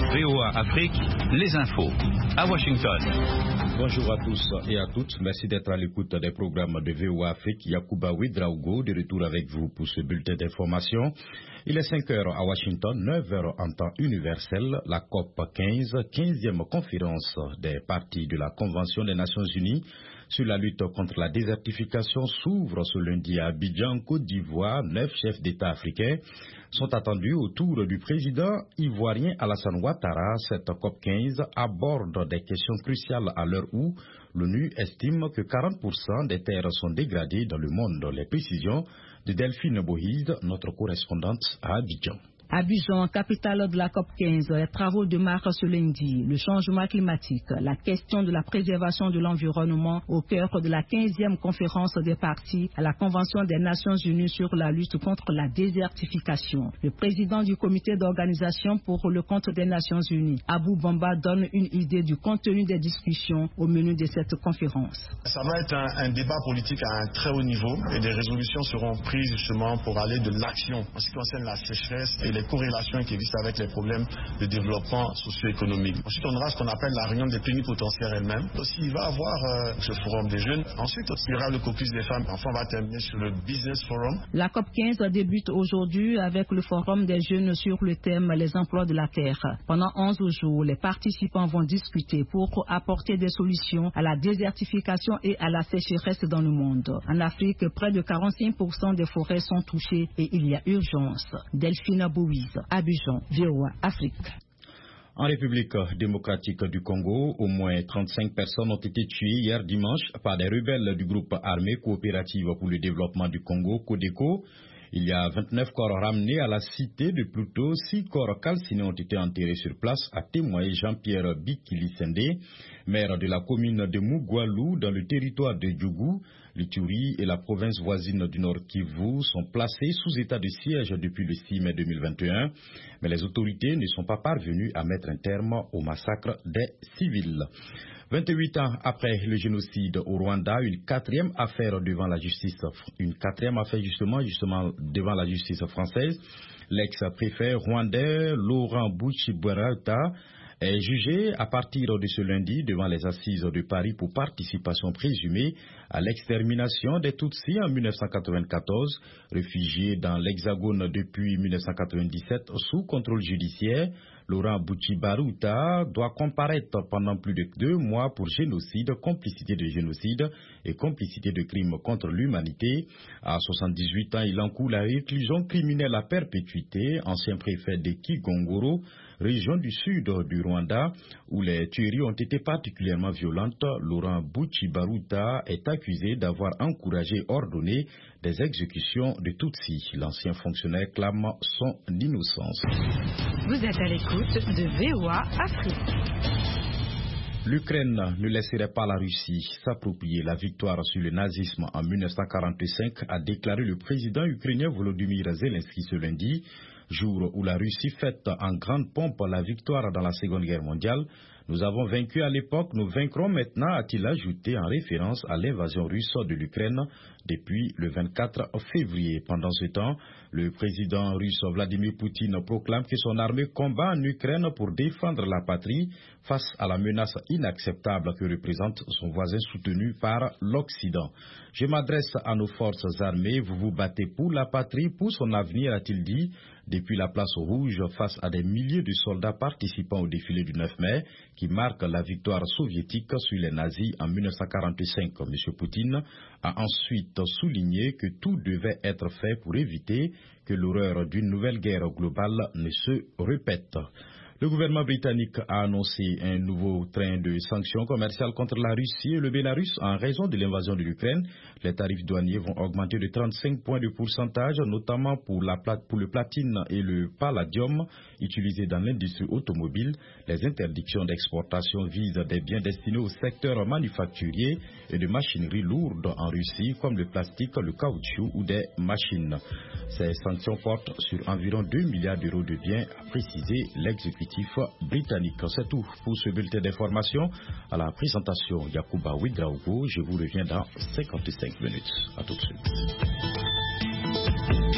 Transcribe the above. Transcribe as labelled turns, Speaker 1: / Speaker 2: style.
Speaker 1: VOA Afrique, les infos. À Washington.
Speaker 2: Bonjour à tous et à toutes. Merci d'être à l'écoute des programmes de VOA Afrique. Yacouba Ouedraogo, de retour avec vous pour ce bulletin d'information. Il est 5 heures à Washington, 9 heures en temps universel. La COP 15, 15e conférence des parties de la Convention des Nations Unies sur la lutte contre la désertification s'ouvre ce lundi à Abidjan, Côte d'Ivoire. 9 chefs d'État africains sont attendus autour du président ivoirien Alassane Ouattara. Cette COP 15 aborde des questions cruciales à l'heure où l'ONU estime que 40% des terres sont dégradées dans le monde. Les précisions de Delphine Bohide, notre correspondante à Abidjan.
Speaker 3: Abidjan, capitale de la COP 15, les travaux démarrent ce lundi. Le changement climatique, la question de la préservation de l'environnement au cœur de la 15e conférence des parties à la Convention des Nations Unies sur la lutte contre la désertification. Le président du comité d'organisation pour le compte des Nations Unies, Abou Bamba, donne une idée du contenu des discussions au menu de cette conférence.
Speaker 4: Ça va être un débat politique à un très haut niveau et des résolutions seront prises justement pour aller de l'action en ce qui concerne la sécheresse et les corrélations qui existent avec les problèmes de développement socio-économique. Ensuite, on aura ce qu'on appelle la réunion des plénipotentiaires elle-même. Aussi, il va y avoir ce forum des jeunes. Ensuite, il y aura le caucus des femmes. Enfin, on va terminer sur le business forum.
Speaker 3: La COP 15 débute aujourd'hui avec le forum des jeunes sur le thème les emplois de la terre. Pendant 11 jours, les participants vont discuter pour apporter des solutions à la désertification et à la sécheresse dans le monde. En Afrique, près de 45% des forêts sont touchées et il y a urgence. Delphine Bohide, Abidjan, VOA Afrique.
Speaker 2: En République démocratique du Congo, au moins 35 personnes ont été tuées hier dimanche par des rebelles du groupe armé coopérative pour le développement du Congo, CODECO. Il y a 29 corps ramenés à la cité de Pluto. 6 corps calcinés ont été enterrés sur place, a témoigné Jean-Pierre Bikili-Sendé, maire de la commune de Mugwalu dans le territoire de Djougou. L'Ituri et la province voisine du Nord Kivu sont placés sous état de siège depuis le 6 mai 2021, mais les autorités ne sont pas parvenues à mettre un terme au massacre des civils. 28 ans après le génocide au Rwanda, une quatrième affaire devant la justice française. L'ex-préfet rwandais Laurent Buchibwarata est jugé à partir de ce lundi devant les assises de Paris pour participation présumée à l'extermination des Tutsis en 1994. Réfugié dans l'Hexagone depuis 1997 sous contrôle judiciaire, Laurent Buchibaruta doit comparaître pendant plus de 2 mois pour génocide, complicité de génocide et complicité de crimes contre l'humanité. À 78 ans, il encourt la réclusion criminelle à perpétuité. Ancien préfet de Kigongoro, région du sud du Rwanda, où les tueries ont été particulièrement violentes, Laurent Buchibaruta est accusé d'avoir encouragé et ordonné des exécutions de Tutsis. L'ancien fonctionnaire clame son innocence.
Speaker 5: Vous êtes à l'écoute de VOA Afrique.
Speaker 2: L'Ukraine ne laisserait pas la Russie s'approprier la victoire sur le nazisme en 1945, a déclaré le président ukrainien Volodymyr Zelensky ce lundi, jour où la Russie fête en grande pompe la victoire dans la Seconde Guerre mondiale. Nous avons vaincu à l'époque, nous vaincrons maintenant, a-t-il ajouté en référence à l'invasion russe de l'Ukraine depuis le 24 février. Pendant ce temps, le président russe Vladimir Poutine proclame que son armée combat en Ukraine pour défendre la patrie face à la menace inacceptable que représente son voisin soutenu par l'Occident. Je m'adresse à nos forces armées, vous vous battez pour la patrie, pour son avenir, a-t-il dit, depuis la place rouge face à des milliers de soldats participant au défilé du 9 mai qui marque la victoire soviétique sur les nazis en 1945. M. Poutine a ensuite souligné que tout devait être fait pour éviter que l'horreur d'une nouvelle guerre globale ne se répète. Le gouvernement britannique a annoncé un nouveau train de sanctions commerciales contre la Russie et le Bélarus en raison de l'invasion de l'Ukraine. Les tarifs douaniers vont augmenter de 35 points de pourcentage, notamment pour le platine et le palladium utilisés dans l'industrie automobile. Les interdictions d'exportation visent des biens destinés au secteur manufacturier et de machinerie lourde en Russie, comme le plastique, le caoutchouc ou des machines. Ces sanctions portent sur environ 2 milliards d'euros de biens, a précisé l'exécutif britannique. C'est tout pour ce bulletin d'information. À la présentation, Yacouba Ouedraogo. Je vous reviens dans 55 minutes. À tout de suite.